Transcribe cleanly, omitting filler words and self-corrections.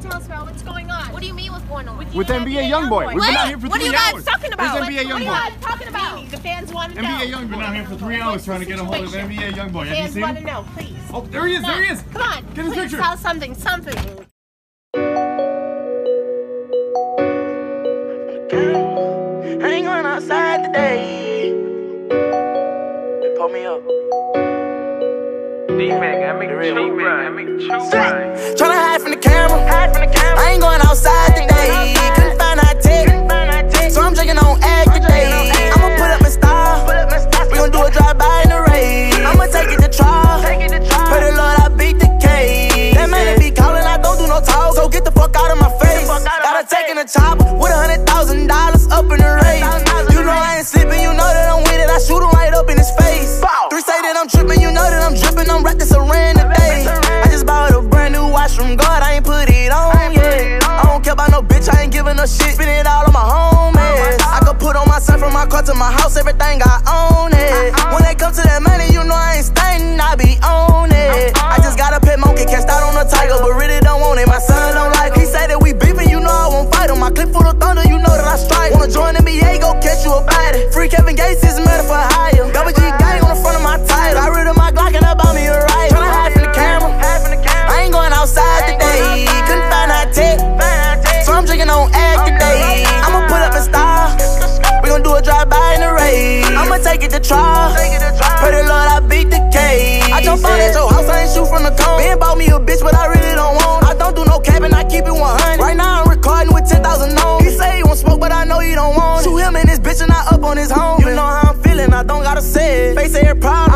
tell us about what's going on. What do you mean what's going on? With NBA Youngboy. We've been out here for 3 hours. What are you guys talking about? Where's NBA Youngboy? What are you guys talking about? The fans want to know. NBA Youngboy. We've been out here for 3 hours trying to get a hold of NBA Youngboy. Have you Fans seen want to him? know, please. Oh, there he is. There he is. Come on. Get his please picture. Tell something. I ain't going outside today. They pull me up. Tryna hide from the camera. I ain't going outside today. Couldn't find our tech, so I'm drinking on egg today. I'ma put up my style. We gon' do a drive-by in the rain. I'ma take it to trial. Pray the Lord I beat the case. That man be calling, I don't do no talk, so get the fuck out of my face. Gotta take in a chopper with $100,000 up in the race. You know I ain't sleeping, you know that I'm with it. I shoot him right up in his face. 3 say that I'm tripping, you know that I'm dripping. I'm wrapped in saran today. I just bought a brand new watch from God, I ain't put it on yet. I don't care about no bitch, I ain't giving a shit. Spend it all on my homies. I could put on my son from my car to my house, everything I own it. When they come to that money, you know I ain't staying, I be on it. I just got a pet monkey, can't start on a tiger, but really don't want it. My son don't like it. He say that we beefing, you know I won't fight him. My clip full of thunder, you know that I strike. Wanna join NBA, go catch you a body. Free Kevin Gates is murder for hire. Double G gang on the front of my title. Got rid of my Glock and I bought me a riot. Tryna hide from the camera. I ain't going outside today. Couldn't find our tech, so I'm drinking on egg today. I'ma put up a style. We gon' do a drive-by in the rain. I'ma take it to trial. Pray the Lord I beat the case. I jump out at your house, I ain't shoot from the cone. Ben bought me a bitch, but I really don't want it. I don't do no capping, I keep it 100. Right now I'm recording with 10,000 on. He say he won't smoke, but I know he don't want it. Shoot him and his bitch and I up on his home. You know how I'm feeling, I don't gotta say it. Face every problem,